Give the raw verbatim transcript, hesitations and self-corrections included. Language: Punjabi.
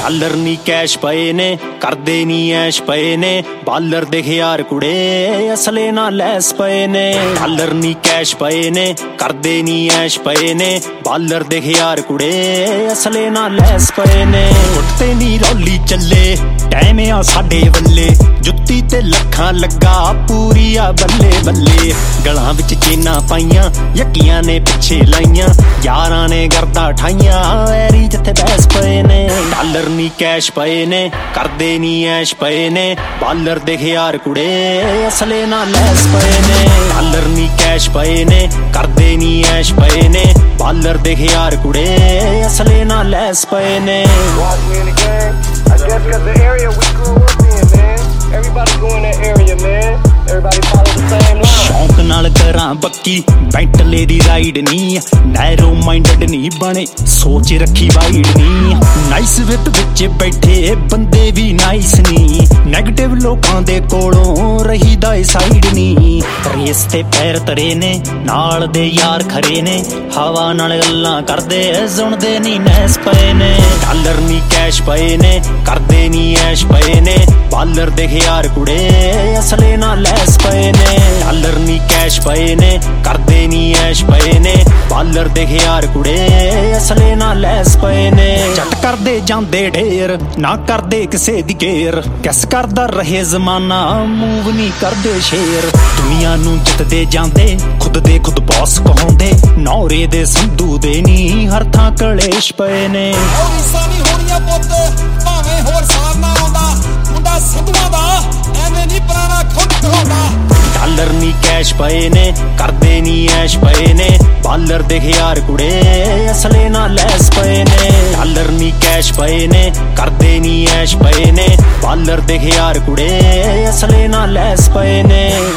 ਡਾਲਰ ਨੀ ਕੈਸ਼ ਪਏ ਨੇ, ਕਰਦੇ ਨੀ ਐਸ਼ ਪਏ ਨੇ, ਬਾਲਰ ਦੇ ਖਿਆਰ ਕੁੜੇ ਅਸਲੇ ਨਾਲ ਲੈਸ ਪਏ ਨੇ। ਡਾਲਰ ਨੀ ਕੈਸ਼ ਪਏ ਨੇ, ਕਰਦੇ ਨੀ ਐਸ਼ ਪਏ ਨੇ, ਬਾਲਰ ਦੇ ਖਿਆਰ ਕੁੜੇ ਅਸਲੇ ਨਾਲ ਲੈਸ ਪਏ ਨੇ। ਉੱਤੇ ਨੀ ਰੌਲੀ ਚੱਲੇ ਟਾਈਮ ਆ ਸਾਡੇ ਵੱਲੇ, ਜੁੱਤੀ ਤੇ ਲੱਖਾਂ ਲੱਗਾ ਪੂਰੀ ਆ ਬੱਲੇ ਬੱਲੇ। ਗਲਾਂ ਵਿੱਚ ਚੇਨਾਂ ਪਾਈਆਂ ਯੱਕੀਆਂ ਨੇ ਪਿੱਛੇ ਲਾਈਆਂ, ਯਾਰਾਂ ਨੇ ਗਰਦਾ ਠਾਈਆਂ ਐਰੀ ਜਿੱਥੇ ਬੈਸ ਪਏ ਨੇ। ਡਾਲਰ ਨੀ ਕੈਸ਼ ਪਏ ਨੇ, ਕਰਦੇ ਨੀ ਐਸ਼ ਪਏ ਨੇ, ਬਾਲਰ ਦੇ ਖਿਆਰ ਕੁੜੇ ਅਸਲੇ ਨਾਲ ਲੈਸ ਪਏ ਨੇ। ਡਾਲਰ ਨੀ ਕੈਸ਼ ਪਏ ਨੇ, ਕਰਦੇ ਨੀ ਐਸ਼ ਪਏ ਨੇ, ਬਾਲਰ ਦੇ ਖਿਆਰ ਕੁੜੇ ਅਸਲੇ ਨਾਲ ਲੈਸ ਪਏ ਨੇ। ਸ਼ੌਂਕ ਨਾਲ ਕਰਾਂ ਬੱਕੀ ਬੈਂਟਲੇ ਦੀ ਰਾਈਡ ਨੀ, ਨੈਰੋ ਮਾਈਂਡਡ ਨੀ ਬਣੇ ਸੋਚ ਰੱਖੀ ਵਾਈਡ ਨੀ। ਨਾਈਸ ਵਿਦ ਵਿੱਚ ਬੈਠੇ ਬੰਦੇ ਵੀ ਨਾਈਸ ਨੀ, ਨੈਗੇਟਿਵ ਲੋਕਾਂ ਦੇ ਕੋਲੋਂ ਰਹੀਦਾ ਏ ਸਾਈਡ ਨੀ। ਰੇਸ ਤੇ ਪੈਰ ਤਰੇ ਨੇ, ਨਾਲ ਦੇ ਯਾਰ ਖਰੇ ਨੇ, ਹਵਾ ਨਾਲ ਗੱਲਾਂ ਕਰਦੇ ਸੁਣਦੇ ਨੀ ਨੈਸ ਪਏ ਨੇ। ਡਾਲਰ ਨੀ ਕੈਸ਼ ਪਏ ਨੇ, ਕਰਦੇ ਨੀ ਐਸ਼ ਪਏ ਨੇ, ਬਾਲਰ ਦੇ ਖਿਆਰ ਕੁੜੇ ਅਸਲੇ ਨਾਲ ਲੈਸ ਪਏ ਨੇ। ਡਾਲਰ ਨੀ ਕੈਸ਼ ਪਏ ਨੇ, ਕਰਦੇ ਨੀ ਐਸ਼ ਪਏ ਨੇ, ਬਾਲਰ ਦੇ ਖਿਆਰ ਕੁੜੇ ਅਸਲੇ ਨਾਲ ਲੈਸ ਪਏ ਨੇ। ਜੱਟ ਕਰਦੇ ਜਾਂਦੇ ਢੇਰ, ਨਾ ਕਰਦੇ ਕਿਸੇ ਦੀ ਕੇਅਰ, ਕਿਸ ਕਰਦਾ ਰਹੇ ਜ਼ਮਾਨਾ ਮੂਵ ਨੀ ਕਰਦੇ ਸ਼ੇਰ। ਦੁਨੀਆ ਨੂੰ ਜਿੱਤਦੇ ਜਾਂਦੇ ਖੁਦ ਦੇ ਖੁਦ ਬੌਸ ਕਹਾਉਂਦੇ, ਨੌਰੇ ਦੇ ਸੰਧੂ ਦੇ ਨੀ ਹਰ ਥਾਂ ਕਲੇਸ਼ ਪਏ ਨੇ। ਭਾਵੇਂ ਹੋਰ ਸਾਰ ਨਾ ਆਉਂਦਾ ਮੁੰਡਾ ਸੰਧੂਆਂ ਦਾ, ਐਵੇਂ ਨੀ ਪੁਰਾਣਾ ਖੁਦ ਕਹਾਉਂਦਾ। ਡਾਲਰ ਨੀ ਕੈਸ਼ ਪਏ ਨੇ, ਕਰਦੇ ਨੀ ਐਸ਼ ਪਏ ਨੇ, ਬਾਲਰ ਦੇ ਖਿਆਰ ਕੁੜੇ ਅਸਲੇ ਨਾਲ ਲੈਸ ਪਏ ਨੇ। ਡਾਲਰ ਨੀ ਕੈਸ਼ ਪਏ ਨੇ, ਕਰਦੇ ਨੀ ਐਸ਼ ਪਏ ਨੇ, ਬਾਲਰ ਦੇ ਖਿਆਰ ਕੁੜੇ ਅਸਲੇ ਨਾਲ ਲੈਸ ਪਏ ਨੇ।